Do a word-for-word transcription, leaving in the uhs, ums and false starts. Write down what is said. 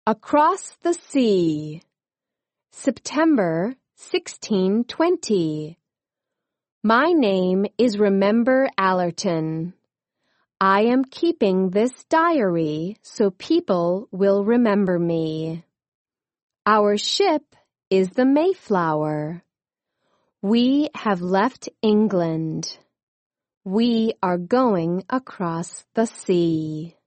Across the sea. September sixteen twenty. My name is Remember Allerton. I am keeping this diary so people will remember me. Our ship is the Mayflower. We have left England. We are going across the sea.